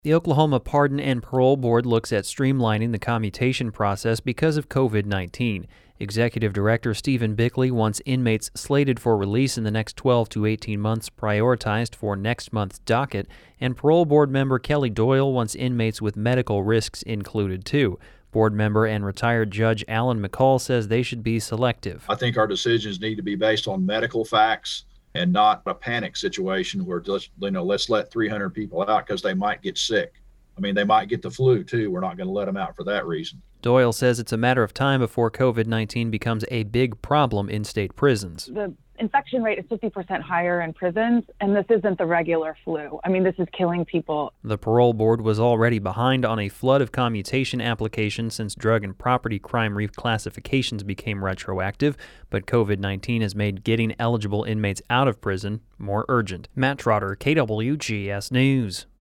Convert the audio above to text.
The Oklahoma Pardon and Parole Board looks at streamlining the commutation process because of COVID-19. Executive Director Stephen Bickley wants inmates slated for release in the next 12 to 18 months prioritized for next month's docket, and Parole Board member Kelly Doyle wants inmates with medical risks included too. Board member and retired Judge Alan McCall says they should be selective. I think our decisions need to be based on medical facts and not a panic situation where let's let 300 people out because they might get sick. I mean, they might get the flu too. We're not going to let them out for that reason. Doyle says it's a matter of time before COVID-19 becomes a big problem in state prisons. The infection rate is 50% higher in prisons, and this isn't the regular flu. I mean, this is killing people. The parole board was already behind on a flood of commutation applications since drug and property crime reclassifications became retroactive, but COVID-19 has made getting eligible inmates out of prison more urgent. Matt Trotter, KWGS News.